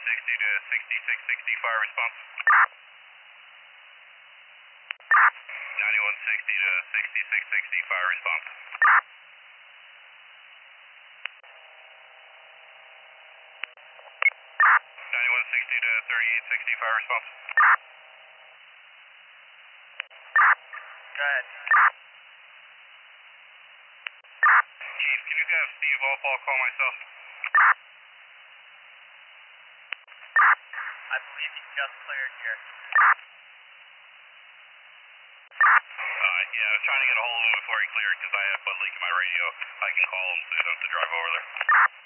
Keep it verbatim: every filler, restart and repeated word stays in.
sixty to sixty-six sixty, fire response. ninety-one sixty to sixty-six sixty, fire response. ninety-one sixty to thirty-eight sixty, fire response. Go ahead. Chief, can you have Steve Walpole call myself? I believe he just cleared here. Uh, yeah, I was trying to get a hold of him before he cleared because I had butt leak in my radio. I can call him so he doesn't have to drive over there.